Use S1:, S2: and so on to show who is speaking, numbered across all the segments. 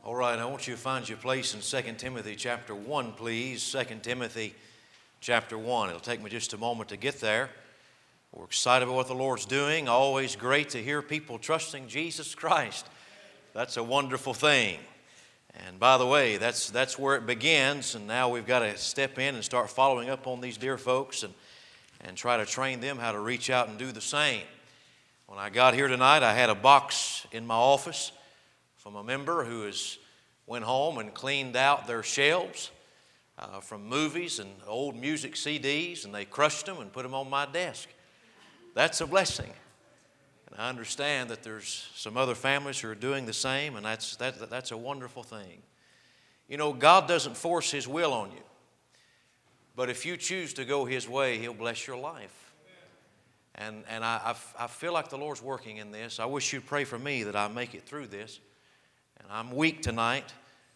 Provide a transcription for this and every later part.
S1: All right, I want you to find your place in 2 Timothy chapter 1, please. 2 Timothy chapter 1. It'll take me just a moment to get there. We're excited about what the Lord's doing. Always great to hear people trusting Jesus Christ. That's a wonderful thing. And by the way, that's where it begins, and now we've got to step in and start following up on these dear folks and try to train them how to reach out and do the same. When I got here tonight, I had a box in my office from a member who went home and cleaned out their shelves from movies and old music CDs, and they crushed them and put them on my desk. That's a blessing. And I understand that there's some other families who are doing the same, and that's a wonderful thing. You know, God doesn't force His will on you. But if you choose to go His way, He'll bless your life. And I feel like the Lord's working in this. I wish you'd pray for me that I make it through this. And I'm weak tonight,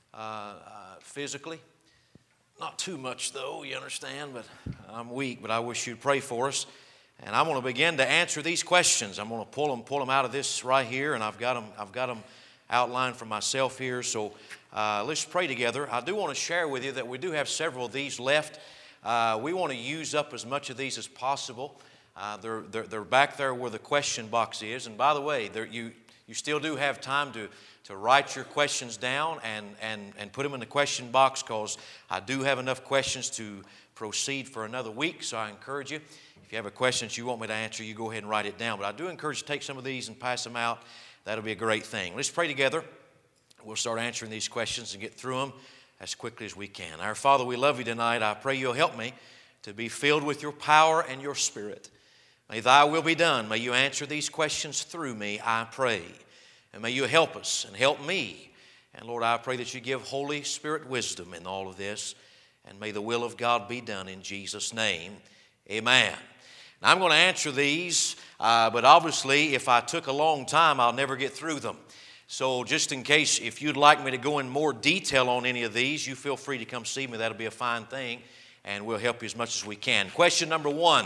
S1: physically. Not too much though, you understand, but I'm weak. But I wish you'd pray for us. And I'm going to begin to answer these questions. I'm going to pull them out of this right here, and I've got them outlined for myself here. So let's pray together. I do want to share with you that we do have several of these left. We want to use up as much of these as possible. They're back there where the question box is. And by the way, you still do have time to write your questions down and put them in the question box, because I do have enough questions to proceed for another week. So I encourage you, if you have a question that you want me to answer, you go ahead and write it down. But I do encourage you to take some of these and pass them out. That'll be a great thing. Let's pray together. We'll start answering these questions and get through them as quickly as we can. Our Father, we love you tonight. I pray you'll help me to be filled with your power and your Spirit. May thy will be done. May you answer these questions through me, I pray. And may you help us and help me. And Lord, I pray that you give Holy Spirit wisdom in all of this. And may the will of God be done in Jesus' name. Amen. Now, I'm going to answer these, but obviously if I took a long time, I'll never get through them. So just in case, if you'd like me to go in more detail on any of these, you feel free to come see me. That'll be a fine thing, and we'll help you as much as we can. Question number 1.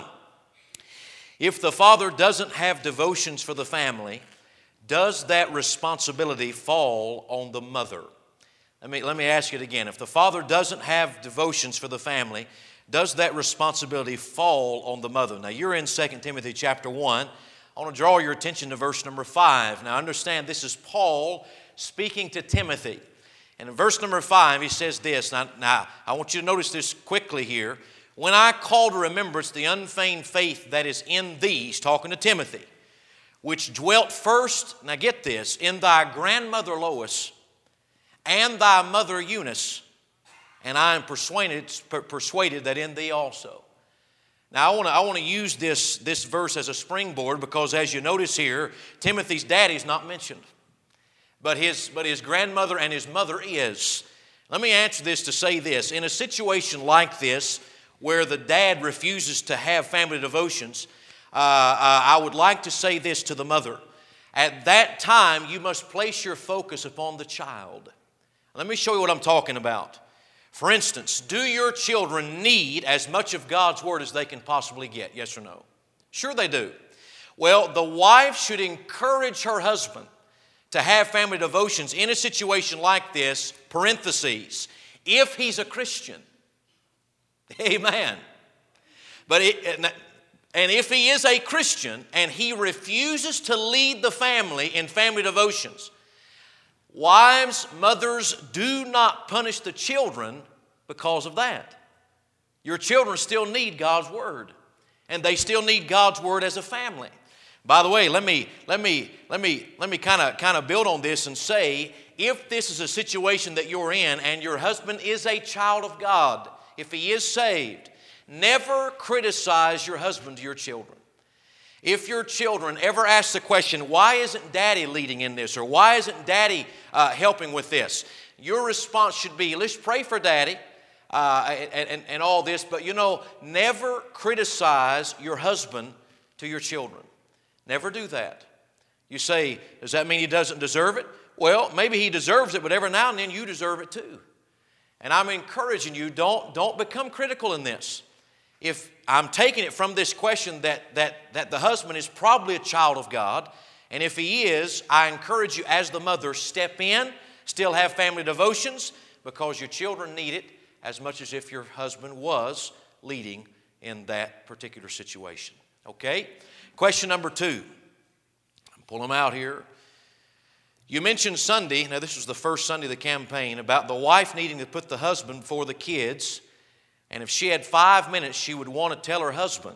S1: If the father doesn't have devotions for the family, does that responsibility fall on the mother? Let me ask it again. If the father doesn't have devotions for the family, does that responsibility fall on the mother? Now, you're in 2 Timothy chapter 1. I want to draw your attention to verse number 5. Now, understand this is Paul speaking to Timothy. And in verse number 5, he says this. Now, I want you to notice this quickly here. When I call to remembrance the unfeigned faith that is in thee, he's talking to Timothy, which dwelt first, now get this, in thy grandmother Lois and thy mother Eunice, and I am persuaded that in thee also. Now, I want to use this verse as a springboard, because as you notice here, Timothy's daddy's not mentioned, but his grandmother and his mother is. Let me answer this to say this. In a situation like this, where the dad refuses to have family devotions, I would like to say this to the mother. At that time, you must place your focus upon the child. Let me show you what I'm talking about. For instance, do your children need as much of God's Word as they can possibly get? Yes or no? Sure they do. Well, the wife should encourage her husband to have family devotions in a situation like this, parentheses, if he's a Christian. Amen. And if he is a Christian and he refuses to lead the family in family devotions, wives, mothers, do not punish the children because of that. Your children still need God's Word, and they still need God's Word as a family. By the way, let me kind of build on this and say, if this is a situation that you're in and your husband is a child of God, if he is saved, never criticize your husband to your children. If your children ever ask the question, why isn't Daddy leading in this? Or why isn't Daddy helping with this? Your response should be, let's pray for Daddy and all this. But never criticize your husband to your children. Never do that. You say, does that mean he doesn't deserve it? Well, maybe he deserves it, but every now and then you deserve it too. And I'm encouraging you, don't become critical in this. If I'm taking it from this question that the husband is probably a child of God, and if he is, I encourage you as the mother, step in, Still have family devotions because your children need it as much as if your husband was leading in that particular situation. Okay? Question number 2. Pull them out here. You mentioned Sunday, now this was the first Sunday of the campaign, about the wife needing to put the husband before the kids. And if she had 5 minutes, she would want to tell her husband,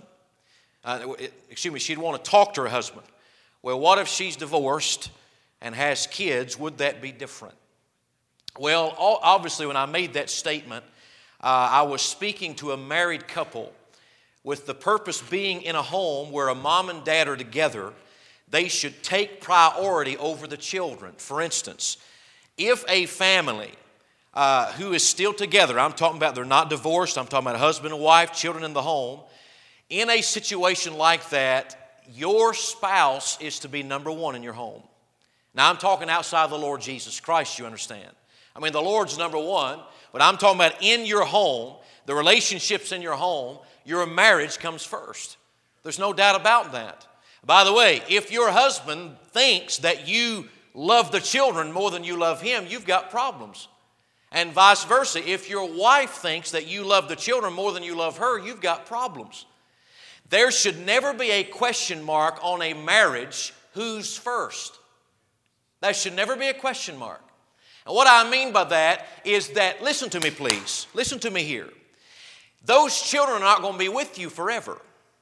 S1: she'd want to talk to her husband. Well, what if she's divorced and has kids? Would that be different? Well, obviously when I made that statement, I was speaking to a married couple with the purpose being in a home where a mom and dad are together. They should take priority over the children. For instance, if a family who is still together, I'm talking about they're not divorced, I'm talking about a husband and wife, children in the home, in a situation like that, your spouse is to be number one in your home. Now, I'm talking outside of the Lord Jesus Christ, you understand. I mean, the Lord's number one, but I'm talking about in your home, the relationships in your home, your marriage comes first. There's no doubt about that. By the way, if your husband thinks that you love the children more than you love him, you've got problems. And vice versa, if your wife thinks that you love the children more than you love her, you've got problems. There should never be a question mark on a marriage, who's first. That should never be a question mark. And what I mean by that is that, listen to me please, listen to me here. Those children are not going to be with you forever.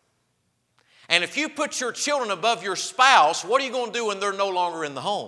S1: And if you put your children above your spouse, what are you going to do when they're no longer in the home?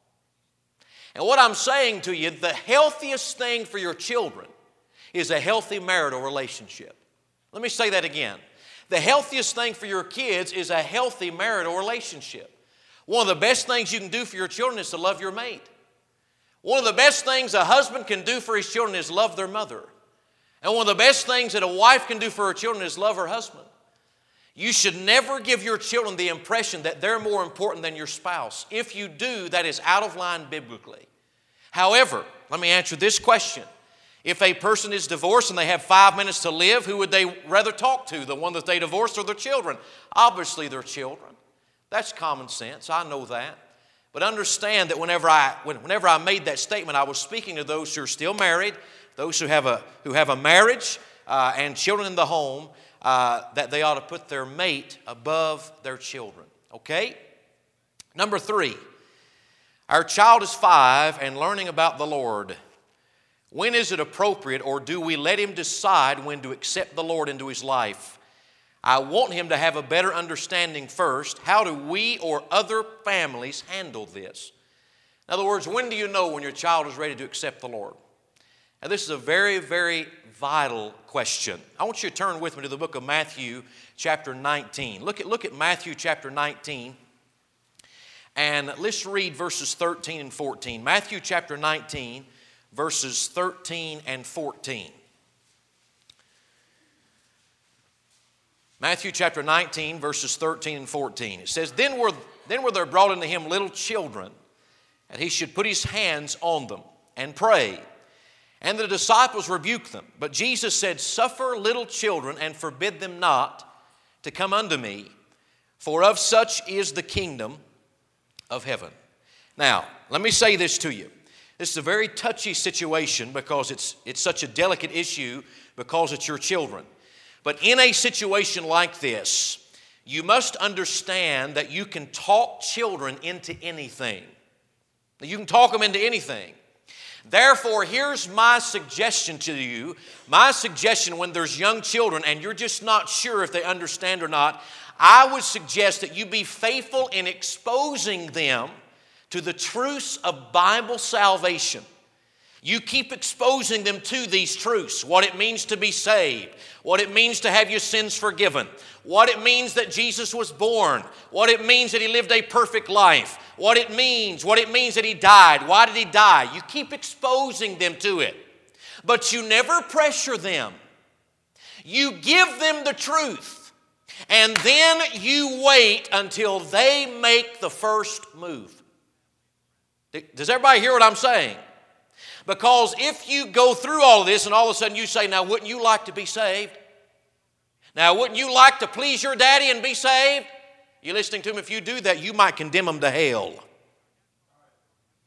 S1: And what I'm saying to you, the healthiest thing for your children is a healthy marital relationship. Let me say that again. The healthiest thing for your kids is a healthy marital relationship. One of the best things you can do for your children is to love your mate. One of the best things a husband can do for his children is love their mother. And one of the best things that a wife can do for her children is love her husband. You should never give your children the impression that they're more important than your spouse. If you do, that is out of line biblically. However, let me answer this question. If a person is divorced and they have 5 minutes to live, who would they rather talk to? The one that they divorced or their children? Obviously their children. That's common sense. I know that. But understand that whenever I made that statement, I was speaking to those who are still married, those who have a marriage and children in the home, that they ought to put their mate above their children. Okay? Number 3, our child is 5 and learning about the Lord. When is it appropriate, or do we let him decide when to accept the Lord into his life? I want him to have a better understanding first. How do we or other families handle this? In other words, when do you know when your child is ready to accept the Lord? Now, this is a very, very vital question. I want you to turn with me to the book of Matthew chapter 19. Look at Matthew chapter 19, and let's read verses 13 and 14. Matthew chapter 19, verses 13 and 14. Matthew chapter 19, verses 13 and 14. It says, Then were there brought unto him little children, and he should put his hands on them and pray. And the disciples rebuked them. But Jesus said, Suffer little children and forbid them not to come unto me, for of such is the kingdom of heaven. Now, let me say this to you. This is a very touchy situation because it's such a delicate issue because it's your children. But in a situation like this, you must understand that you can talk children into anything. You can talk them into anything. Therefore, here's my suggestion to you. My suggestion when there's young children and you're just not sure if they understand or not, I would suggest that you be faithful in exposing them to the truths of Bible salvation. You keep exposing them to these truths, what it means to be saved, what it means to have your sins forgiven, what it means that Jesus was born, what it means that he lived a perfect life, what it means that he died, why did he die. You keep exposing them to it, but you never pressure them. You give them the truth, and then you wait until they make the first move. Does everybody hear what I'm saying? Because if you go through all of this and all of a sudden you say, now wouldn't you like to be saved? Now wouldn't you like to please your daddy and be saved? You listening to me? If you do that, you might condemn them to hell.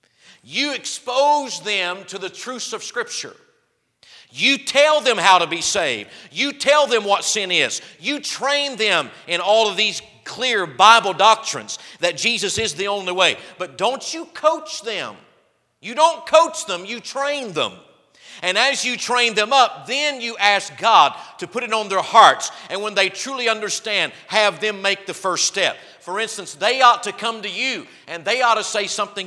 S1: You expose them to the truths of Scripture. You tell them how to be saved. You tell them what sin is. You train them in all of these clear Bible doctrines that Jesus is the only way. But don't you coach them. You don't coach them, you train them. And as you train them up, then you ask God to put it on their hearts. And when they truly understand, have them make the first step. For instance, they ought to come to you and they ought to say something,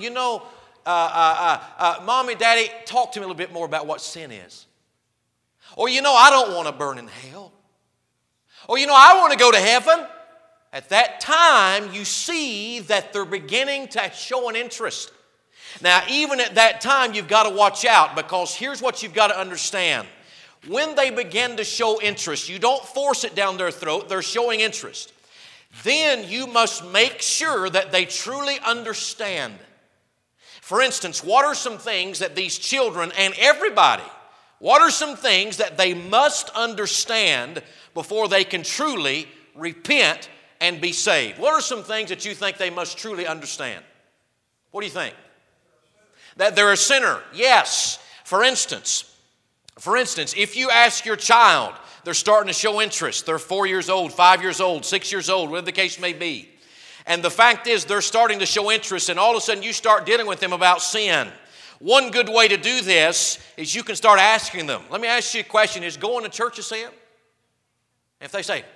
S1: Mommy, Daddy, talk to me a little bit more about what sin is. Or, I don't want to burn in hell. Or, I want to go to heaven. At that time, you see that they're beginning to show an interest. Now, even at that time, you've got to watch out, because here's what you've got to understand. When they begin to show interest, you don't force it down their throat, they're showing interest. Then you must make sure that they truly understand. For instance, what are some things that these children and everybody, what are some things that they must understand before they can truly repent and be saved? What are some things that you think they must truly understand? What do you think? That they're a sinner. Yes. For instance, if you ask your child, they're starting to show interest. They're 4 years old, 5 years old, 6 years old, whatever the case may be. And the fact is they're starting to show interest, and all of a sudden you start dealing with them about sin. One good way to do this is you can start asking them. Let me ask you a question. Is going to church a sin? If they say,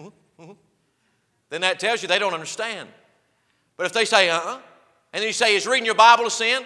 S1: then that tells you they don't understand. But if they say, and then you say, is reading your Bible a sin?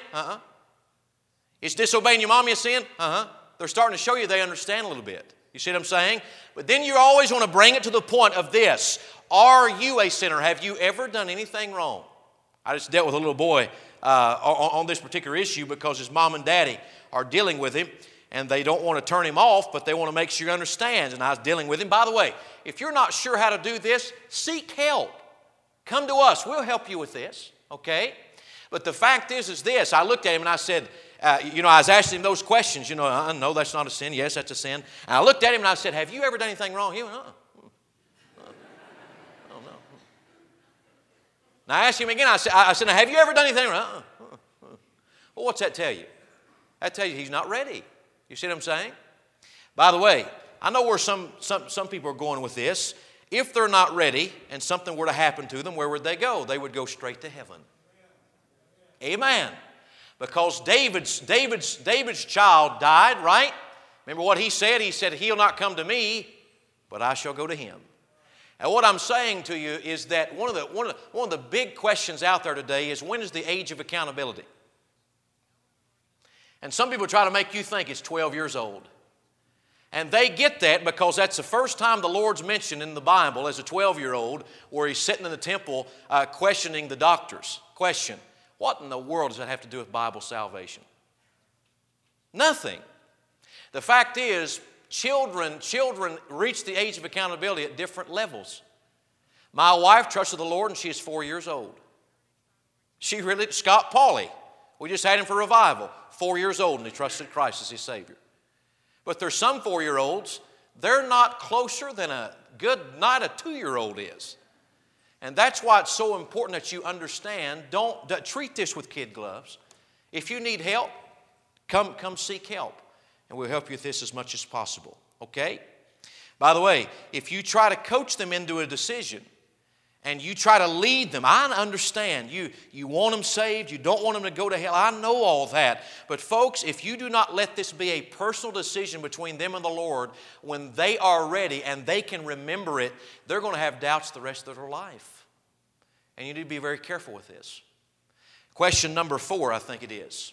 S1: Is disobeying your mommy a sin? They're starting to show you they understand a little bit. You see what I'm saying? But then you always want to bring it to the point of this. Are you a sinner? Have you ever done anything wrong? I just dealt with a little boy on this particular issue because his mom and daddy are dealing with him, and they don't want to turn him off, but they want to make sure he understands. And I was dealing with him. By the way, if you're not sure how to do this, seek help. Come to us. We'll help you with this, okay? But the fact is this. I looked at him and I said, I was asking him those questions. No, that's not a sin. Yes, that's a sin. And I looked at him and I said, have you ever done anything wrong? He went, I don't know. Now I asked him again. I said, now, have you ever done anything wrong? Well, what's that tell you? That tells you he's not ready. You see what I'm saying? By the way, I know where some people are going with this. If they're not ready and something were to happen to them, where would they go? They would go straight to heaven. Amen. Because David's child died, right? Remember what he said? He said, he'll not come to me, but I shall go to him. And what I'm saying to you is that one of the big questions out there today is, when is the age of accountability? And some people try to make you think it's 12 years old. And they get that because that's the first time the Lord's mentioned in the Bible as a 12-year-old, where he's sitting in the temple questioning the doctors. Question: what in the world does that have to do with Bible salvation? Nothing. The fact is, children reach the age of accountability at different levels. My wife trusted the Lord and she is 4 years old. Scott Pauley, we just had him for revival, 4 years old, and he trusted Christ as his Savior. But there's some 4-year-olds, they're not closer than a good night a 2-year-old is. And that's why it's so important that you understand, don't treat this with kid gloves. If you need help, come seek help. And we'll help you with this as much as possible. Okay? By the way, if you try to coach them into a decision and you try to lead them, I understand. You want them saved. You don't want them to go to hell. I know all that. But folks, if you do not let this be a personal decision between them and the Lord, when they are ready and they can remember it, they're going to have doubts the rest of their life. And you need to be very careful with this. Question number 4, I think it is.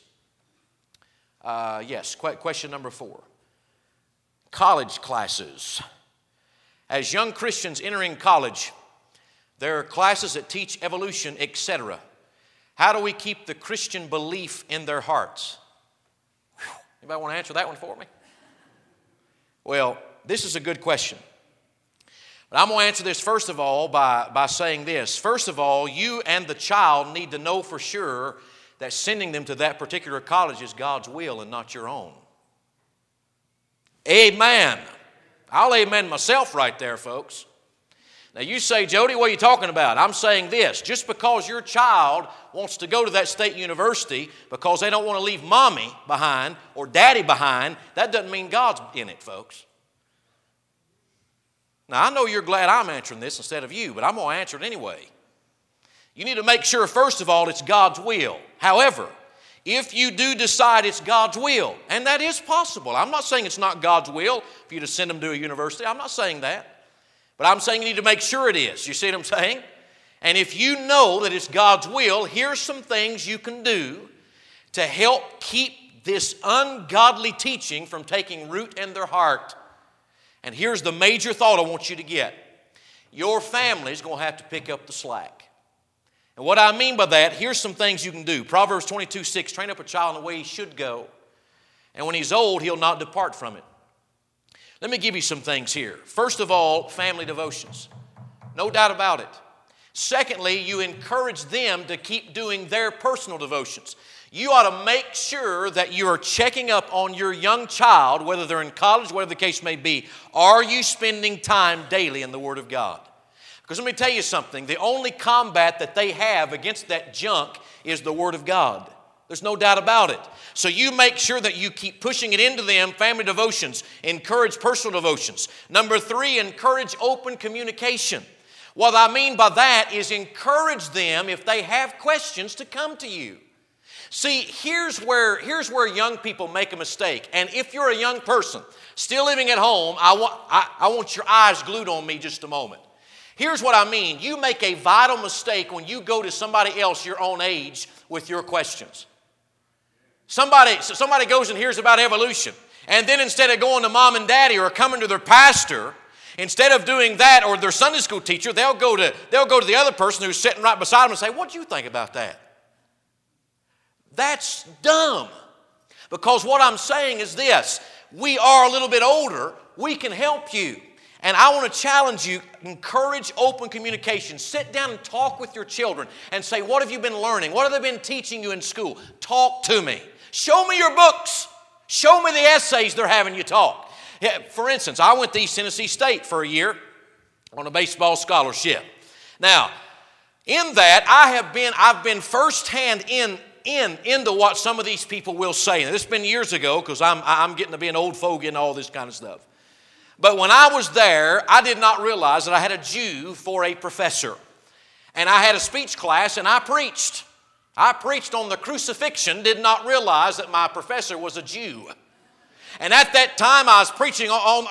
S1: Yes, question number 4. College classes. As young Christians entering college, there are classes that teach evolution, etc. How do we keep the Christian belief in their hearts? Anybody want to answer that one for me? Well, this is a good question. But I'm going to answer this first of all by saying this. First of all, you and the child need to know for sure that sending them to that particular college is God's will and not your own. Amen. I'll amen myself right there, folks. Now you say, Jody, what are you talking about? I'm saying this. Just because your child wants to go to that state university because they don't want to leave mommy behind or daddy behind, that doesn't mean God's in it, folks. Now I know you're glad I'm answering this instead of you, but I'm going to answer it anyway. You need to make sure, first of all, it's God's will. However, if you do decide it's God's will, and that is possible. I'm not saying it's not God's will for you to send them to a university. I'm not saying that. But I'm saying you need to make sure it is. You see what I'm saying? And if you know that it's God's will, here's some things you can do to help keep this ungodly teaching from taking root in their heart. And here's the major thought I want you to get. Your family's going to have to pick up the slack. And what I mean by that, here's some things you can do. Proverbs 22:6, train up a child in the way he should go, and when he's old, he'll not depart from it. Let me give you some things here. First of all, family devotions. No doubt about it. Secondly, you encourage them to keep doing their personal devotions. You ought to make sure that you are checking up on your young child, whether they're in college, whatever the case may be. Are you spending time daily in the Word of God? Because let me tell you something, the only combat that they have against that junk is the Word of God. There's no doubt about it. So you make sure that you keep pushing it into them, family devotions, encourage personal devotions. Number 3, encourage open communication. What I mean by that is encourage them if they have questions to come to you. See, here's where young people make a mistake. And if you're a young person still living at home, I want your eyes glued on me just a moment. Here's what I mean. You make a vital mistake when you go to somebody else your own age with your questions. Somebody goes and hears about evolution, and then instead of going to mom and daddy or coming to their pastor, instead of doing that or their Sunday school teacher, they'll go to the other person who's sitting right beside them and say, "What do you think about that?" That's dumb. Because what I'm saying is this: we are a little bit older, we can help you. And I want to challenge you, encourage open communication. Sit down and talk with your children and say, what have you been learning? What have they been teaching you in school? Talk to me. Show me your books. Show me the essays they're having you talk. For instance, I went to East Tennessee State for a year on a baseball scholarship. Now, in that, I've been firsthand into what some of these people will say. Now, this has been years ago because I'm getting to be an old fogey and all this kind of stuff. But when I was there, I did not realize that I had a Jew for a professor. And I had a speech class and I preached. I preached on the crucifixion, did not realize that my professor was a Jew. And at that time I was preaching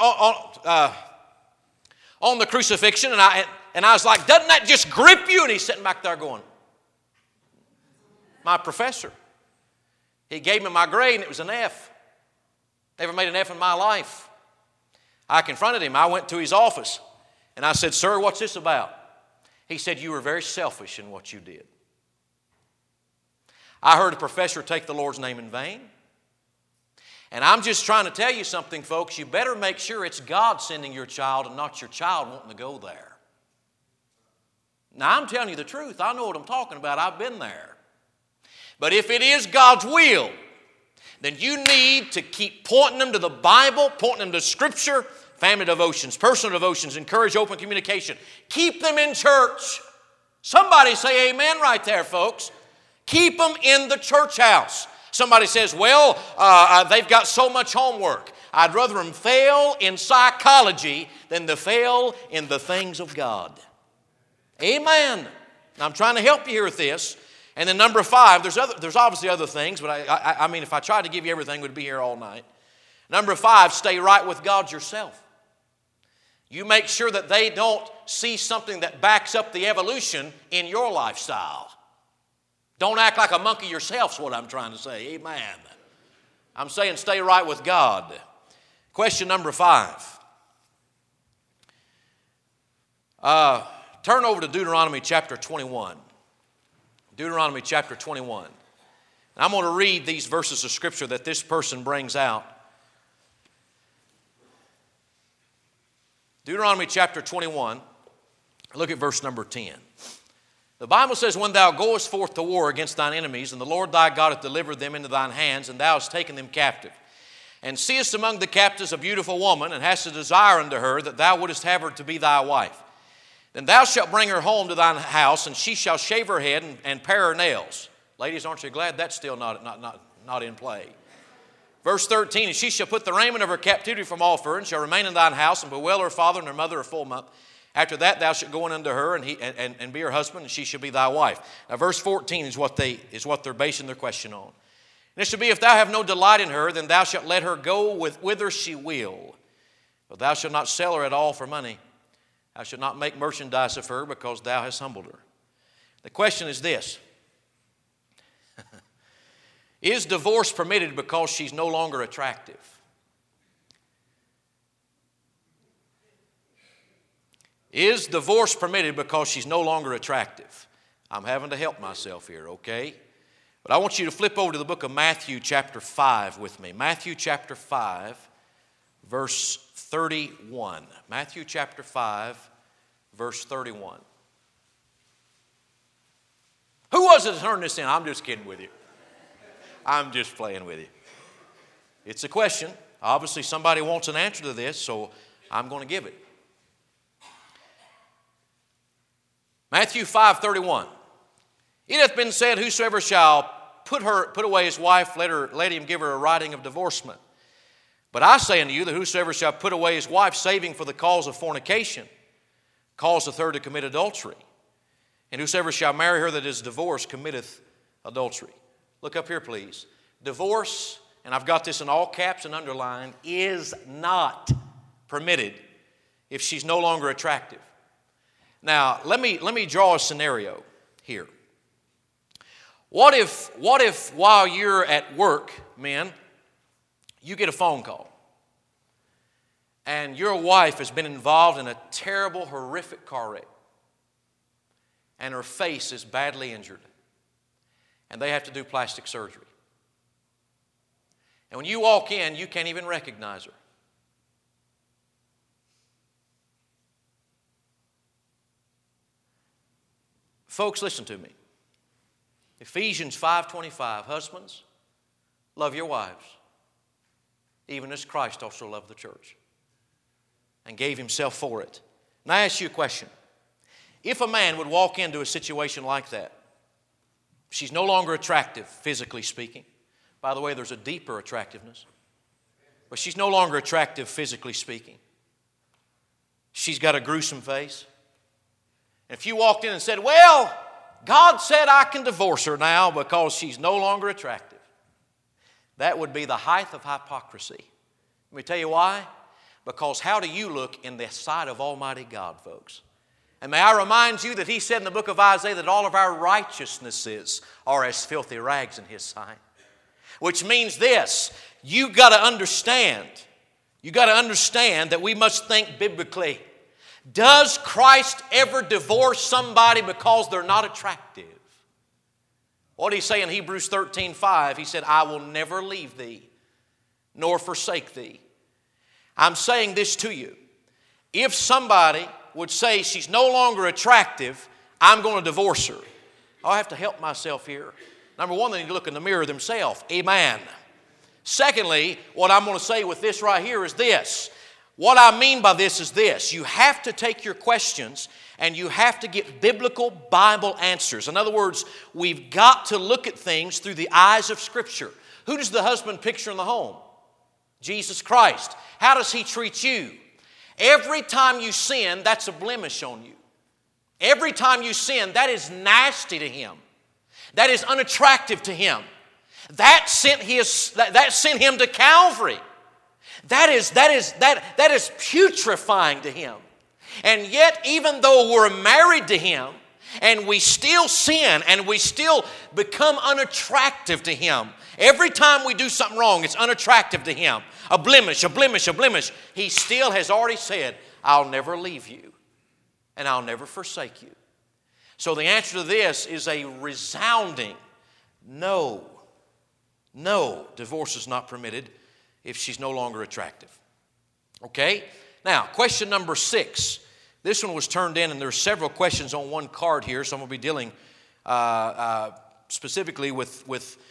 S1: on the crucifixion, and I was like, doesn't that just grip you? And he's sitting back there going, my professor. He gave me my grade and it was an F. Never made an F in my life. I confronted him. I went to his office and I said, sir, what's this about? He said, you were very selfish in what you did. I heard a professor take the Lord's name in vain. And I'm just trying to tell you something, folks. You better make sure it's God sending your child and not your child wanting to go there. Now, I'm telling you the truth. I know what I'm talking about. I've been there. But if it is God's will, then you need to keep pointing them to the Bible, pointing them to Scripture, family devotions, personal devotions, encourage open communication. Keep them in church. Somebody say amen right there, folks. Keep them in the church house. Somebody says, well, they've got so much homework. I'd rather them fail in psychology than to fail in the things of God. Amen. Now, I'm trying to help you here with this. And then number 5, there's obviously other things, but I mean, if I tried to give you everything, we'd be here all night. Number 5, stay right with God yourself. You make sure that they don't see something that backs up the evolution in your lifestyle. Don't act like a monkey yourself is what I'm trying to say. Amen. I'm saying stay right with God. Question number 5. Turn over to Deuteronomy chapter 21. Deuteronomy chapter 21. And I'm going to read these verses of Scripture that this person brings out. Deuteronomy chapter 21. Look at verse number 10. The Bible says, when thou goest forth to war against thine enemies, and the Lord thy God hath delivered them into thine hands, and thou hast taken them captive, and seest among the captives a beautiful woman, and hast a desire unto her, that thou wouldest have her to be thy wife. Then thou shalt bring her home to thine house, and she shall shave her head and pare her nails. Ladies, aren't you glad that's still not in play? Verse 13, and she shall put the raiment of her captivity from off her, and shall remain in thine house, and bewail her father and her mother a full month. After that thou shalt go in unto her, and be her husband, and she shall be thy wife. Now verse 14 is what they're basing their question on. And it shall be, if thou have no delight in her, then thou shalt let her go whither she will. But thou shalt not sell her at all for money. Thou shalt not make merchandise of her, because thou hast humbled her. The question is this. Is divorce permitted because she's no longer attractive? Is divorce permitted because she's no longer attractive? I'm having to help myself here, okay? But I want you to flip over to the book of Matthew chapter 5 with me. Matthew chapter 5, verse 31. Matthew chapter 5, verse 31. Who was it that turned this in? I'm just kidding with you. I'm just playing with you. It's a question. Obviously, somebody wants an answer to this, so I'm going to give it. Matthew 5:31. It hath been said, whosoever shall put away his wife, let him give her a writing of divorcement. But I say unto you that whosoever shall put away his wife, saving for the cause of fornication, causeth her to commit adultery. And whosoever shall marry her that is divorced committeth adultery. Look up here, please. Divorce, and I've got this in all caps and underlined, is not permitted if she's no longer attractive. Now, let me draw a scenario here. What if while you're at work, men, you get a phone call and your wife has been involved in a terrible, horrific car wreck and her face is badly injured and they have to do plastic surgery. And when you walk in, you can't even recognize her. Folks, listen to me. Ephesians 5:25, husbands, love your wives, even as Christ also loved the church and gave himself for it. Now I ask you a question. If a man would walk into a situation like that, she's no longer attractive, physically speaking. By the way, there's a deeper attractiveness. But she's no longer attractive, physically speaking. She's got a gruesome face. And if you walked in and said, well, God said I can divorce her now because she's no longer attractive, that would be the height of hypocrisy. Let me tell you why. Because how do you look in the sight of Almighty God, folks? And may I remind you that he said in the book of Isaiah that all of our righteousnesses are as filthy rags in his sight. Which means this, you got to understand that we must think biblically. Does Christ ever divorce somebody because they're not attractive? What did he say in Hebrews 13:5? He said, I will never leave thee, nor forsake thee. I'm saying this to you. If somebody would say she's no longer attractive, I'm going to divorce her. I have to help myself here. Number one, they need to look in the mirror themselves. Amen. Secondly, what I'm going to say with this right here is this. What I mean by this is this. You have to take your questions and you have to get biblical Bible answers. In other words, we've got to look at things through the eyes of Scripture. Who does the husband picture in the home? Jesus Christ. How does he treat you? Every time you sin, that's a blemish on you. Every time you sin, that is nasty to him. That is unattractive to him. That sent him to Calvary. That is putrefying to him. And yet, even though we're married to him, and we still sin, and we still become unattractive to him, every time we do something wrong, it's unattractive to him. A blemish, a blemish, a blemish. He still has already said, I'll never leave you, and I'll never forsake you. So the answer to this is a resounding no. No, divorce is not permitted if she's no longer attractive. Okay? Now, question number 6. This one was turned in, and there's several questions on one card here, so I'm going to be dealing specifically with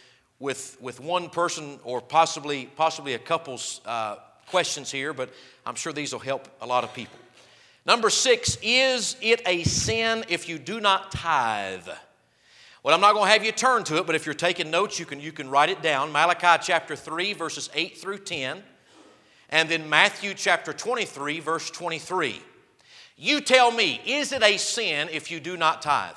S1: one person or possibly a couple's questions here, but I'm sure these will help a lot of people. Number 6, is it a sin if you do not tithe? Well, I'm not going to have you turn to it, but if you're taking notes, you can write it down. Malachi chapter 3, verses 8 through 10. And then Matthew chapter 23, verse 23. You tell me, is it a sin if you do not tithe?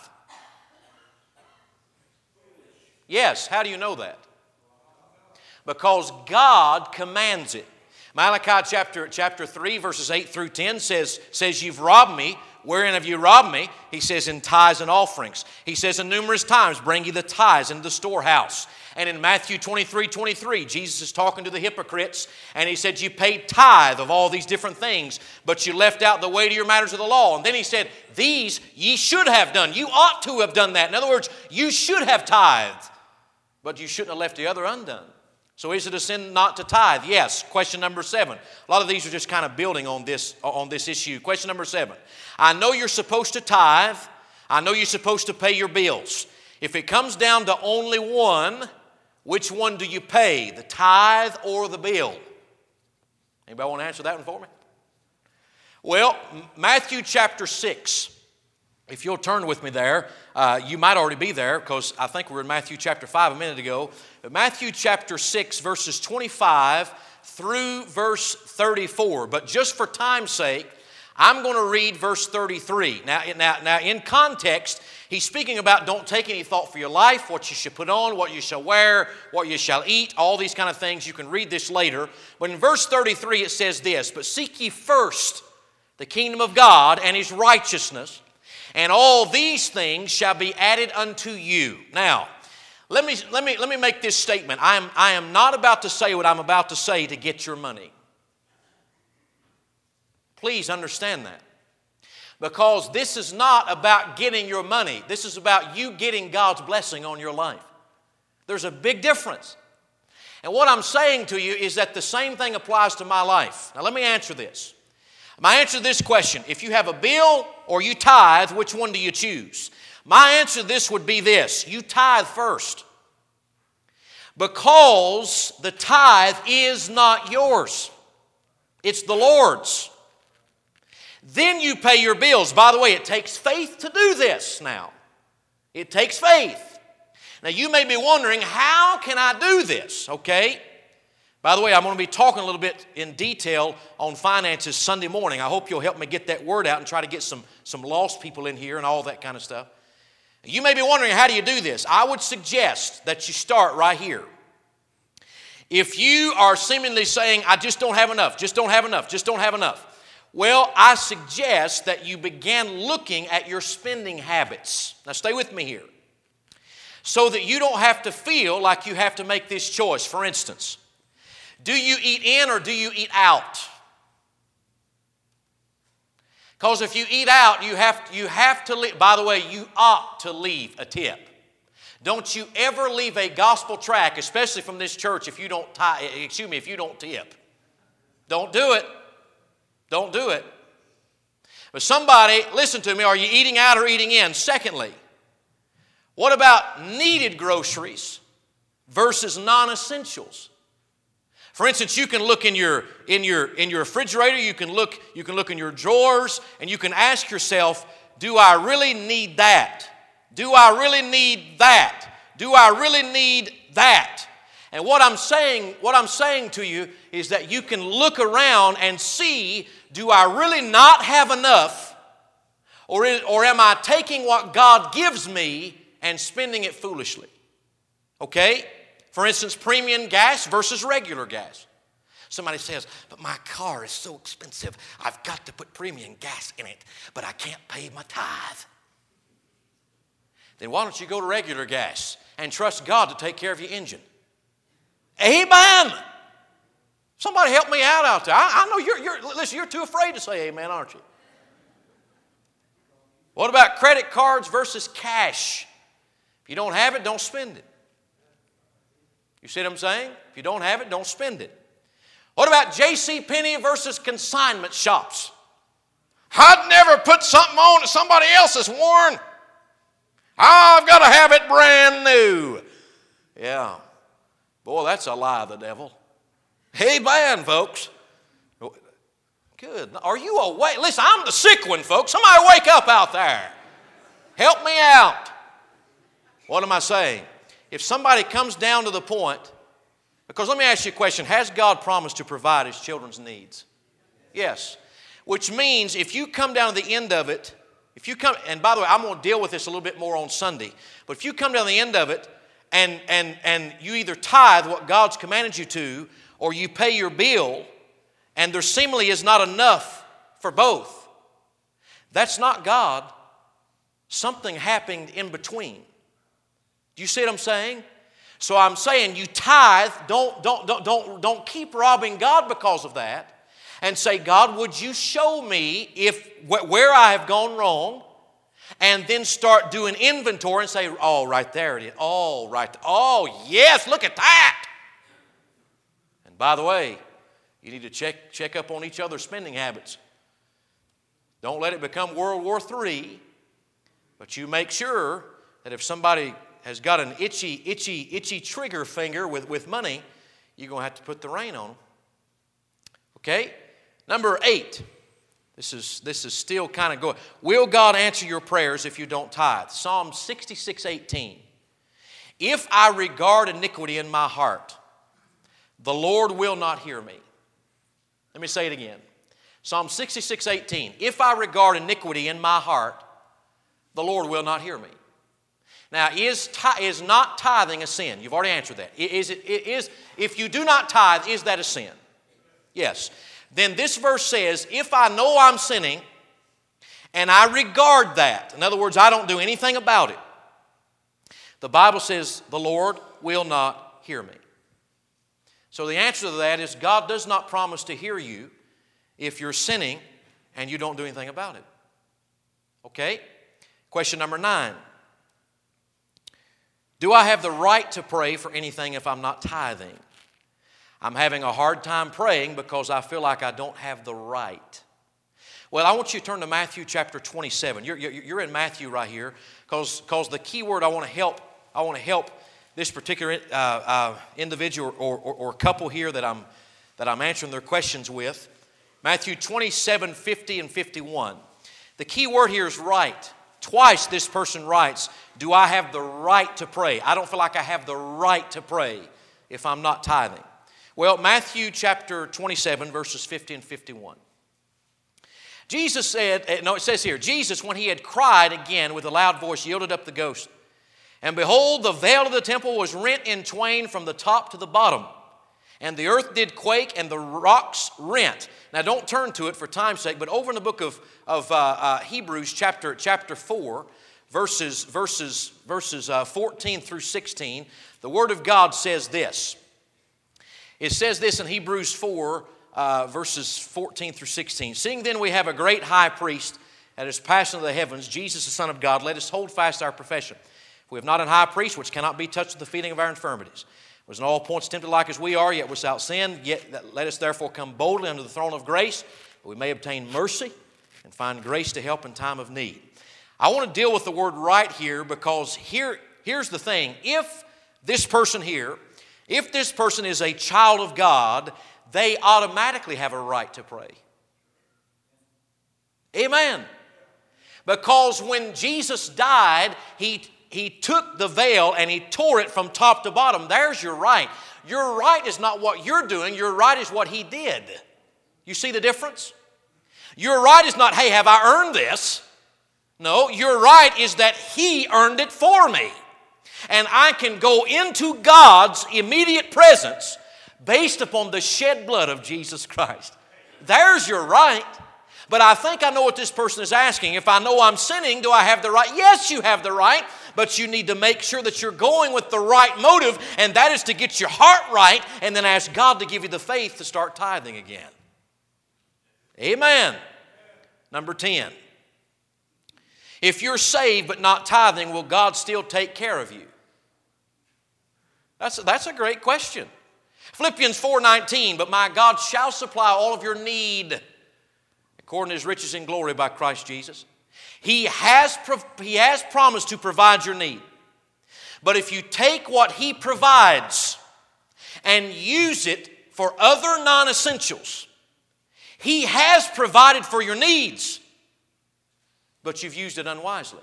S1: Yes, how do you know that? Because God commands it. Malachi chapter 3, verses 8 through 10 says you've robbed me. Wherein have you robbed me? He says, in tithes and offerings. He says in numerous times, bring you the tithes into the storehouse. And in Matthew 23, Jesus is talking to the hypocrites, and he said, you paid tithe of all these different things, but you left out the weightier matters of the law. And then he said, these ye should have done. You ought to have done that. In other words, you should have tithed, but you shouldn't have left the other undone. So is it a sin not to tithe? Yes. Question number 7. A lot of these are just kind of building on this issue. Question number 7. I know you're supposed to tithe. I know you're supposed to pay your bills. If it comes down to only one, which one do you pay, the tithe or the bill? Anybody want to answer that one for me? Well, Matthew chapter 6. If you'll turn with me there, you might already be there because I think we were in Matthew chapter 5 a minute ago. But Matthew chapter 6, verses 25 through verse 34. But just for time's sake, I'm going to read verse 33. Now, in context, he's speaking about don't take any thought for your life, what you should put on, what you shall wear, what you shall eat, all these kind of things. You can read this later. But in verse 33, it says this, but seek ye first the kingdom of God and his righteousness, and all these things shall be added unto you. Now, let me make this statement. I am not about to say what I'm about to say to get your money. Please understand that. Because this is not about getting your money. This is about you getting God's blessing on your life. There's a big difference. And what I'm saying to you is that the same thing applies to my life. Now let me answer this. My answer to this question, if you have a bill or you tithe, which one do you choose? My answer to this would be this, you tithe first. Because the tithe is not yours. It's the Lord's. Then you pay your bills. By the way, it takes faith to do this now. It takes faith. Now you may be wondering, how can I do this? Okay. By the way, I'm going to be talking a little bit in detail on finances Sunday morning. I hope you'll help me get that word out and try to get some lost people in here and all that kind of stuff. You may be wondering, how do you do this? I would suggest that you start right here. If you are seemingly saying, I just don't have enough, just don't have enough, just don't have enough. Well, I suggest that you begin looking at your spending habits. Now stay with me here. So that you don't have to feel like you have to make this choice. For instance, do you eat in or do you eat out? Because if you eat out, you have to leave. By the way, you ought to leave a tip. Don't you ever leave a gospel tract, especially from this church, if you don't tip. Don't do it. Don't do it. But somebody, listen to me, are you eating out or eating in? Secondly, what about needed groceries versus non-essentials? For instance, you can look in your refrigerator, you can look in your drawers, and you can ask yourself, do I really need that? Do I really need that? Do I really need that? And what I'm saying to you is that you can look around and see, do I really not have enough? Or am I taking what God gives me and spending it foolishly? Okay? For instance, premium gas versus regular gas. Somebody says, but my car is so expensive, I've got to put premium gas in it, but I can't pay my tithe. Then why don't you go to regular gas and trust God to take care of your engine? Amen. Somebody help me out there. I know listen, you're too afraid to say amen, aren't you? What about credit cards versus cash? If you don't have it, don't spend it. You see what I'm saying? If you don't have it, don't spend it. What about JCPenney versus consignment shops? I'd never put something on that somebody else has worn. I've got to have it brand new. Yeah. Boy, that's a lie of the devil. Amen, folks. Good. Are you awake? Listen, I'm the sick one, folks. Somebody wake up out there. Help me out. What am I saying? If somebody comes down to the point, because let me ask you a question. Has God promised to provide His children's needs? Yes. Which means if you come down to the end of it, and by the way, I'm going to deal with this a little bit more on Sunday, but if you come down to the end of it and you either tithe what God's commanded you to, or you pay your bill, and there seemingly is not enough for both, that's not God. Something happened in between. Do you see what I'm saying? So I'm saying you tithe, don't keep robbing God because of that. And say, God, would you show me where I have gone wrong? And then start doing inventory and say, oh, right there it is. Oh, right. Oh, yes, look at that. And by the way, you need to check up on each other's spending habits. Don't let it become World War III. But you make sure that if somebody has got an itchy trigger finger with money, you're going to have to put the rein on them. Okay? Number 8. This is still kind of going. Will God answer your prayers if you don't tithe? Psalm 66:18. If I regard iniquity in my heart, the Lord will not hear me. Let me say it again. Psalm 66:18. If I regard iniquity in my heart, the Lord will not hear me. Now, is not tithing a sin? You've already answered that. If you do not tithe, is that a sin? Yes. Then this verse says, if I know I'm sinning and I regard that, in other words, I don't do anything about it, the Bible says the Lord will not hear me. So the answer to that is God does not promise to hear you if you're sinning and you don't do anything about it. Okay? Question number 9. Do I have the right to pray for anything if I'm not tithing? I'm having a hard time praying because I feel like I don't have the right. Well, I want you to turn to Matthew chapter 27. You're in Matthew right here because the key word I want to help this particular individual or couple here that I'm answering their questions with. Matthew 27, 50 and 51. The key word here is right. Twice this person writes, do I have the right to pray? I don't feel like I have the right to pray if I'm not tithing. Well, Matthew chapter 27, verses 50 and 51. Jesus said, it says here, Jesus, when he had cried again with a loud voice, yielded up the ghost. And behold, the veil of the temple was rent in twain from the top to the bottom. And the earth did quake, and the rocks rent. Now, don't turn to it for time's sake, but over in the book of Hebrews, chapter 4, verses 14 through 16, the Word of God says this. It says this in Hebrews 4, verses 14 through 16. Seeing then we have a great high priest that is passed into the heavens, Jesus the Son of God, let us hold fast our profession. We have not an high priest which cannot be touched with the feeling of our infirmities. Was in all points tempted like as we are, yet without sin. Yet let us therefore come boldly unto the throne of grace, that we may obtain mercy and find grace to help in time of need. I want to deal with the word right here because here's the thing. If this person is a child of God, they automatically have a right to pray. Amen. Because when Jesus died, He took the veil and He tore it from top to bottom. There's your right. Your right is not what you're doing. Your right is what He did. You see the difference? Your right is not, hey, have I earned this? No, your right is that He earned it for me. And I can go into God's immediate presence based upon the shed blood of Jesus Christ. There's your right. But I think I know what this person is asking. If I know I'm sinning, do I have the right? Yes, you have the right. But you need to make sure that you're going with the right motive, and that is to get your heart right and then ask God to give you the faith to start tithing again. Amen. Number 10. If you're saved but not tithing, will God still take care of you? That's a great question. Philippians 4:19, but my God shall supply all of your need according to His riches in glory by Christ Jesus. He has promised to provide your need. But if you take what He provides and use it for other non-essentials, He has provided for your needs, but you've used it unwisely.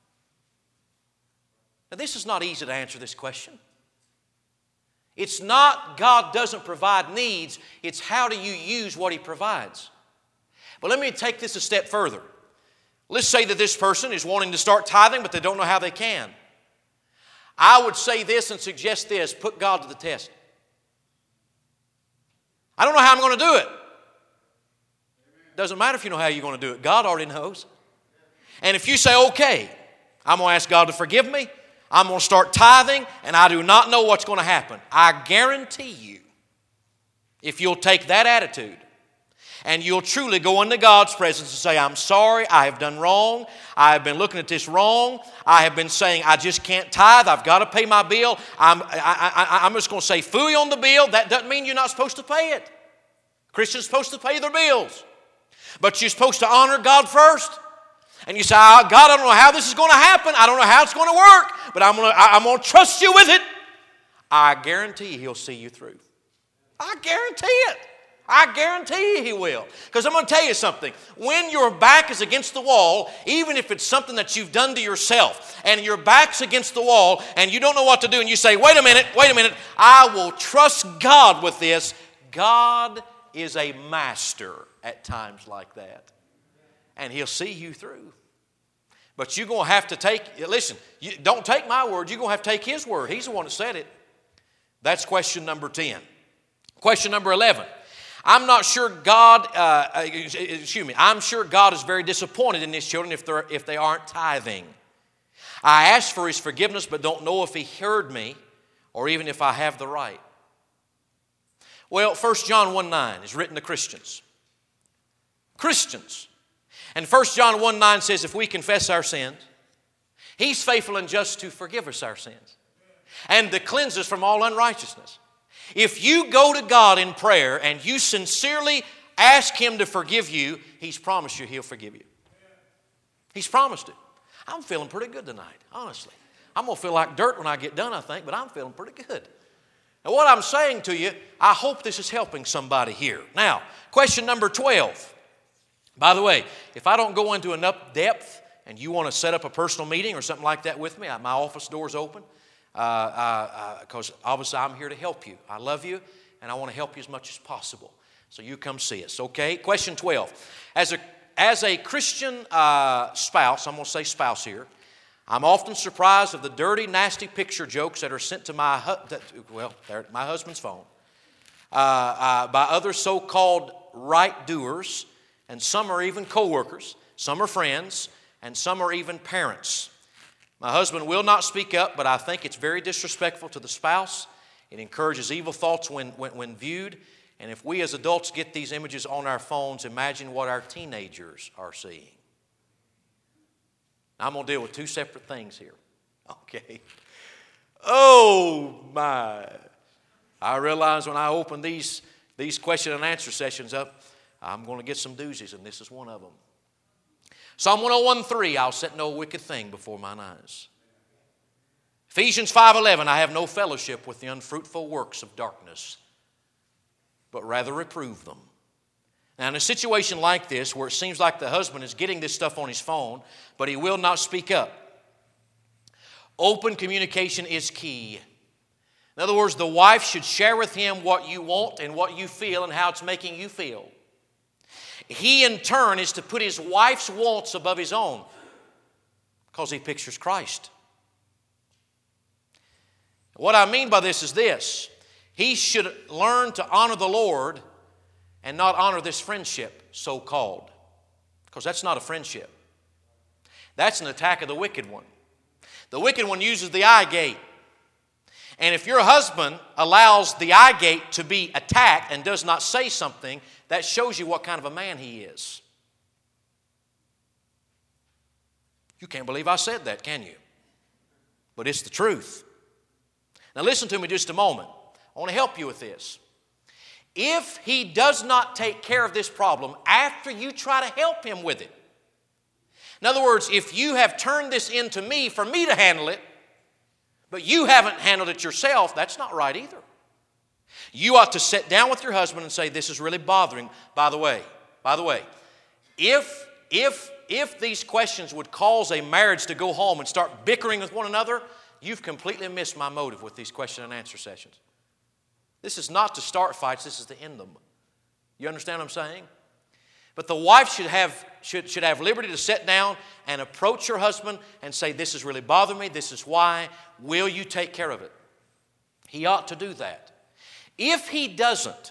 S1: Now, this is not easy to answer this question. It's not God doesn't provide needs, it's how do you use what He provides. But let me take this a step further. Let's say that this person is wanting to start tithing, but they don't know how they can. I would say this and suggest this: put God to the test. I don't know how I'm going to do it. Doesn't matter if you know how you're going to do it. God already knows. And if you say, okay, I'm going to ask God to forgive me, I'm going to start tithing, and I do not know what's going to happen, I guarantee you, if you'll take that attitude, and you'll truly go into God's presence and say, I'm sorry, I have done wrong. I have been looking at this wrong. I have been saying, I just can't tithe. I've got to pay my bill. I'm just going to say phooey on the bill. That doesn't mean you're not supposed to pay it. Christians are supposed to pay their bills. But you're supposed to honor God first. And you say, God, I don't know how this is going to happen. I don't know how it's going to work. But I'm going to trust you with it. I guarantee He'll see you through. I guarantee it. I guarantee you He will. Because I'm going to tell you something. When your back is against the wall, even if it's something that you've done to yourself, and your back's against the wall, and you don't know what to do, and you say, wait a minute, I will trust God with this. God is a master at times like that. And He'll see you through. But you're going to have to don't take my word. You're going to have to take His word. He's the one that said it. That's question number 10. Question number 11. I'm sure God is very disappointed in His children if they aren't tithing. I ask for His forgiveness, but don't know if He heard me or even if I have the right. Well, 1 John 1:9 is written to Christians. Christians. And 1 John 1:9 says, if we confess our sins, He's faithful and just to forgive us our sins and to cleanse us from all unrighteousness. If you go to God in prayer and you sincerely ask Him to forgive you, He's promised you He'll forgive you. He's promised it. I'm feeling pretty good tonight, honestly. I'm going to feel like dirt when I get done, I think, but I'm feeling pretty good. Now, what I'm saying to you, I hope this is helping somebody here. Now, question number 12. By the way, if I don't go into enough depth and you want to set up a personal meeting or something like that with me, my office door's open. Because obviously I'm here to help you. I love you, and I want to help you as much as possible. So you come see us, okay? Question 12. As a Christian spouse, I'm going to say spouse here, I'm often surprised of the dirty, nasty picture jokes that are sent to my husband's phone by other so-called right doers, and some are even co-workers, some are friends, and some are even parents. My husband will not speak up, but I think it's very disrespectful to the spouse. It encourages evil thoughts when viewed. And if we as adults get these images on our phones, imagine what our teenagers are seeing. Now, I'm going to deal with two separate things here. Okay. Oh, my. I realize when I open these question and answer sessions up, I'm going to get some doozies, and this is one of them. Psalm 101:3, I'll set no wicked thing before mine eyes. Ephesians 5:11, I have no fellowship with the unfruitful works of darkness, but rather reprove them. Now, in a situation like this, where it seems like the husband is getting this stuff on his phone, but he will not speak up, open communication is key. In other words, the wife should share with him what you want and what you feel and how it's making you feel. He, in turn, is to put his wife's wants above his own because he pictures Christ. What I mean by this is this. He should learn to honor the Lord and not honor this friendship, so-called, because that's not a friendship. That's an attack of the wicked one. The wicked one uses the eye gate. And if your husband allows the eye gate to be attacked and does not say something, that shows you what kind of a man he is. You can't believe I said that, can you? But it's the truth. Now listen to me just a moment. I want to help you with this. If he does not take care of this problem after you try to help him with it, in other words, if you have turned this into me for me to handle it, but you haven't handled it yourself, that's not right either. You ought to sit down with your husband and say, this is really bothering. By the way, by the way, if these questions would cause a marriage to go home and start bickering with one another, you've completely missed my motive with these question and answer sessions. This is not to start fights, this is to end them. You understand what I'm saying? But the wife should have liberty to sit down and approach her husband and say, this is really bothering me, this is why, will you take care of it? He ought to do that. If he doesn't,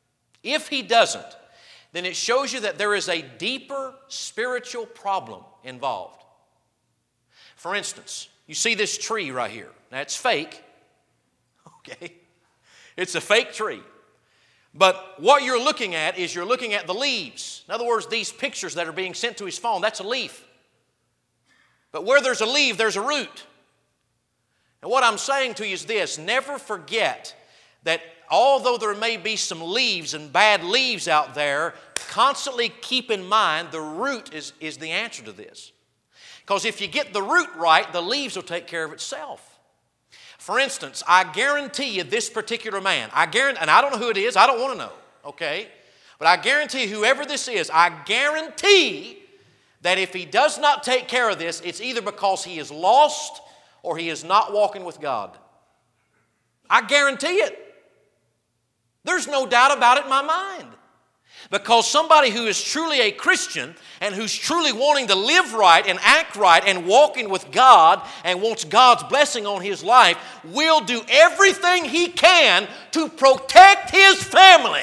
S1: then it shows you that there is a deeper spiritual problem involved. For instance, you see this tree right here. Now it's fake, okay? It's a fake tree. But what you're looking at is you're looking at the leaves. In other words, these pictures that are being sent to his phone, that's a leaf. But where there's a leaf, there's a root. And what I'm saying to you is this: never forget that although there may be some leaves and bad leaves out there, constantly keep in mind the root is the answer to this. Because if you get the root right, the leaves will take care of itself. For instance, I guarantee you this particular man, and I don't know who it is, I don't want to know, okay? But I guarantee whoever this is, I guarantee that if he does not take care of this, it's either because he is lost or he is not walking with God. I guarantee it. There's no doubt about it in my mind. Because somebody who is truly a Christian and who's truly wanting to live right and act right and walking with God and wants God's blessing on his life will do everything he can to protect his family.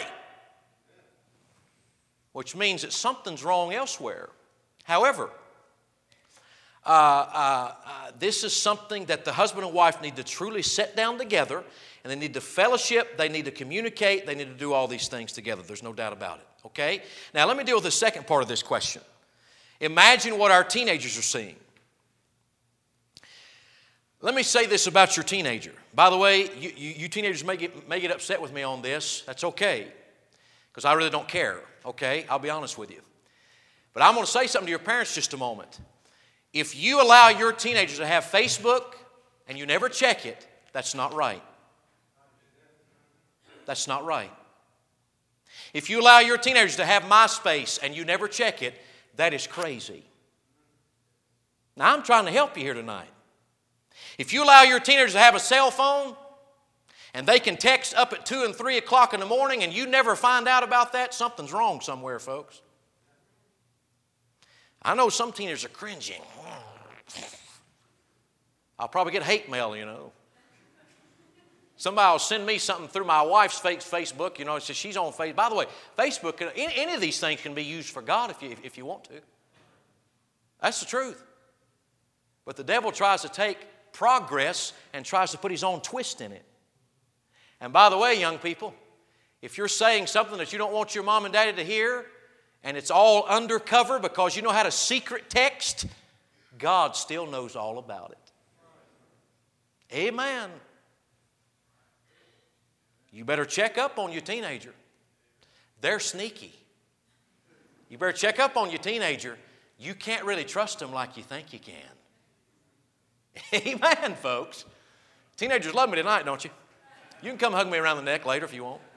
S1: Which means that something's wrong elsewhere. However, this is something that the husband and wife need to truly sit down together, and they need to fellowship, they need to communicate, they need to do all these things together. There's no doubt about it, okay? Now let me deal with the second part of this question. Imagine what our teenagers are seeing. Let me say this about your teenager. By the way, you teenagers may get upset with me on this. That's okay, because I really don't care, okay? I'll be honest with you. But I'm going to say something to your parents just a moment. If you allow your teenagers to have Facebook and you never check it, that's not right. That's not right. If you allow your teenagers to have MySpace and you never check it, that is crazy. Now, I'm trying to help you here tonight. If you allow your teenagers to have a cell phone and they can text up at 2 and 3 o'clock in the morning and you never find out about that, something's wrong somewhere, folks. I know some teenagers are cringing. I'll probably get hate mail, you know. Somebody will send me something through my wife's Facebook, you know, it says she's on Facebook. By the way, Facebook, any of these things can be used for God if you want to. That's the truth. But the devil tries to take progress and tries to put his own twist in it. And by the way, young people, if you're saying something that you don't want your mom and daddy to hear, and it's all undercover because you know how to secret text, God still knows all about it. Amen. You better check up on your teenager. They're sneaky. You better check up on your teenager. You can't really trust them like you think you can. Amen, folks. Teenagers love me tonight, don't you? You can come hug me around the neck later if you want.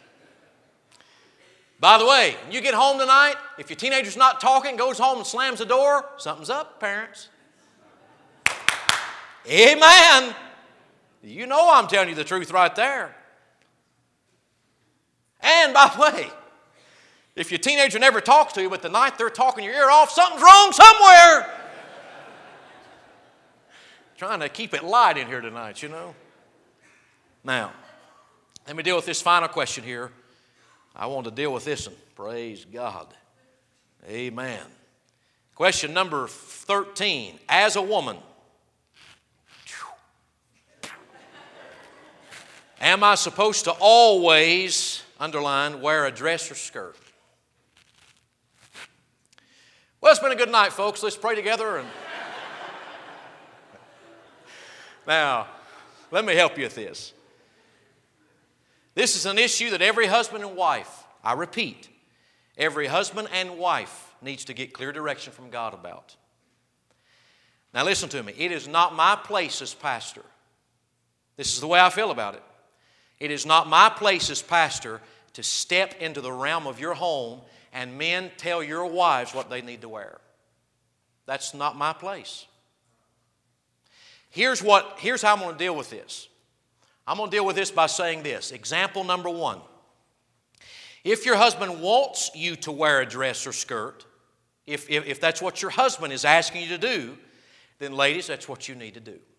S1: By the way, when you get home tonight, if your teenager's not talking, goes home and slams the door, something's up, parents. Amen. You know I'm telling you the truth right there. And by the way, if your teenager never talks to you, but the night they're talking your ear off, something's wrong somewhere. Trying to keep it light in here tonight, you know. Now, let me deal with this final question here. I want to deal with this one. Praise God. Amen. Question number 13. As a woman, am I supposed to always, underline, wear a dress or skirt? Well, it's been a good night, folks. Let's pray together. Now, let me help you with this. This is an issue that every husband and wife, I repeat, every husband and wife needs to get clear direction from God about. Now listen to me. It is not my place as pastor. This is the way I feel about it. It is not my place as pastor to step into the realm of your home and men tell your wives what they need to wear. That's not my place. Here's how I'm going to deal with this. I'm going to deal with this by saying this. Example number 1. If your husband wants you to wear a dress or skirt, if that's what your husband is asking you to do, then ladies, that's what you need to do.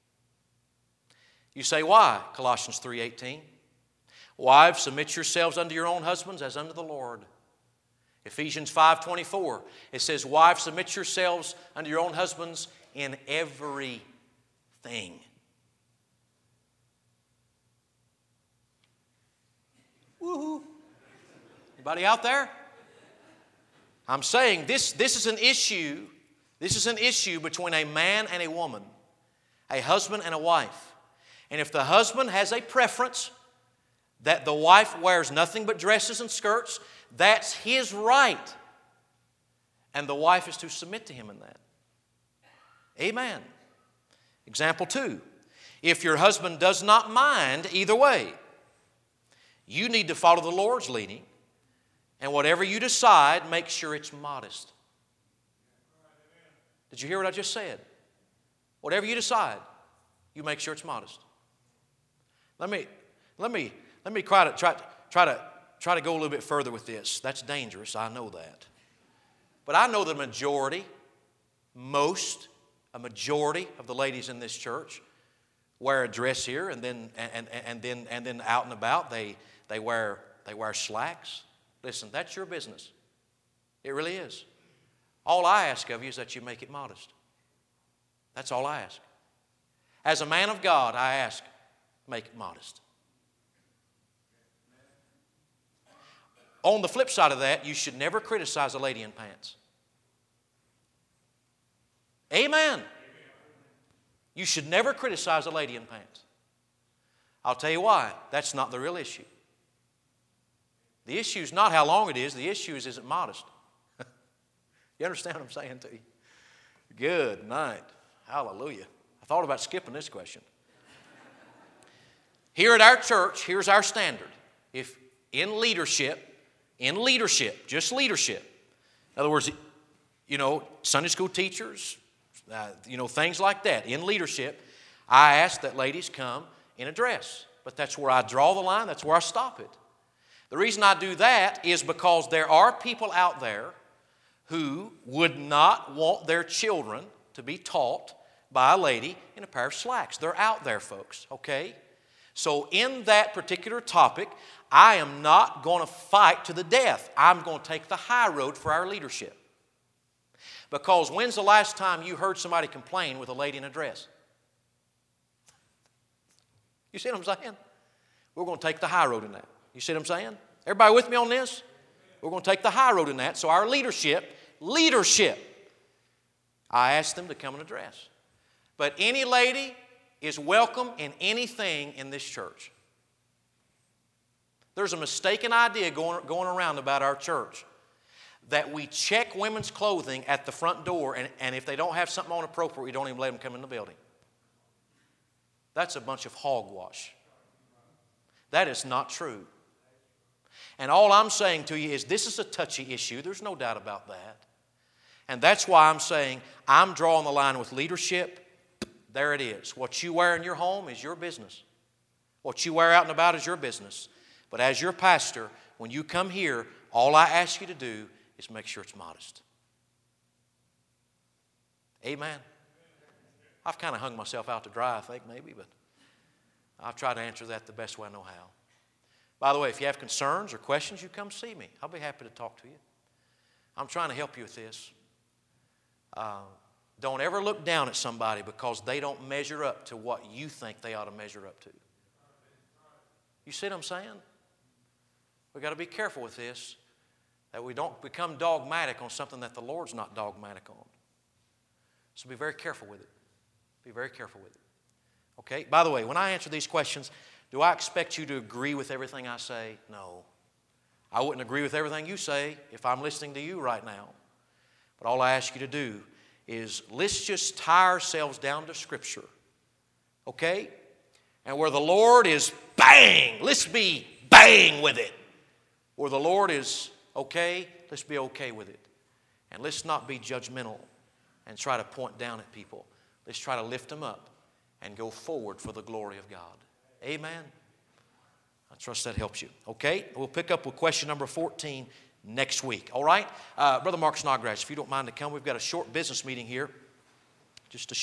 S1: You say, why? Colossians 3:18. Wives, submit yourselves unto your own husbands as unto the Lord. Ephesians 5:24, it says, wives, submit yourselves unto your own husbands in everything. Woohoo! Anybody out there? I'm saying this is an issue. This is an issue between a man and a woman, a husband and a wife. And if the husband has a preference that the wife wears nothing but dresses and skirts, that's his right. And the wife is to submit to him in that. Amen. Example 2. If your husband does not mind either way, you need to follow the Lord's leading. And whatever you decide, make sure it's modest. Did you hear what I just said? Whatever you decide, you make sure it's modest. Let me try to go a little bit further with this. That's dangerous, I know that. But I know the majority of the ladies in this church wear a dress here, and then out and about they wear slacks. Listen, that's your business. It really is. All I ask of you is that you make it modest. That's all I ask. As a man of God, I ask, make it modest. On the flip side of that, you should never criticize a lady in pants. Amen. You should never criticize a lady in pants. I'll tell you why. That's not the real issue. The issue is not how long it is. The issue is it modest? You understand what I'm saying to you? Good night. Hallelujah. I thought about skipping this question. Here at our church, here's our standard. If in leadership, just leadership. In other words, Sunday school teachers, things like that. In leadership, I ask that ladies come in a dress. But that's where I draw the line. That's where I stop it. The reason I do that is because there are people out there who would not want their children to be taught by a lady in a pair of slacks. They're out there, folks, okay? So in that particular topic, I am not going to fight to the death. I'm going to take the high road for our leadership. Because when's the last time you heard somebody complain with a lady in a dress? You see what I'm saying? We're going to take the high road in that. You see what I'm saying? Everybody with me on this? We're going to take the high road in that. So our leadership, I ask them to come in a dress. But any lady is welcome in anything in this church. There's a mistaken idea going around about our church that we check women's clothing at the front door, and if they don't have something on appropriate, we don't even let them come in the building. That's a bunch of hogwash. That is not true. And all I'm saying to you is this is a touchy issue. There's no doubt about that. And that's why I'm saying I'm drawing the line with leadership. There it is. What you wear in your home is your business. What you wear out and about is your business. But as your pastor, when you come here, all I ask you to do is make sure it's modest. Amen. I've kind of hung myself out to dry, I think, maybe, but I'll try to answer that the best way I know how. By the way, if you have concerns or questions, you come see me. I'll be happy to talk to you. I'm trying to help you with this. Don't ever look down at somebody because they don't measure up to what you think they ought to measure up to. You see what I'm saying? We've got to be careful with this, that we don't become dogmatic on something that the Lord's not dogmatic on. So be very careful with it. Be very careful with it. Okay? By the way, when I answer these questions, do I expect you to agree with everything I say? No. I wouldn't agree with everything you say if I'm listening to you right now. But all I ask you to do is let's just tie ourselves down to Scripture. Okay? And where the Lord is bang, let's be bang with it. Where the Lord is, okay, let's be okay with it. And let's not be judgmental and try to point down at people. Let's try to lift them up and go forward for the glory of God. Amen. I trust that helps you. Okay, we'll pick up with question number 14 next week. All right? Brother Mark Snodgrass, if you don't mind to come, we've got a short business meeting here. Just a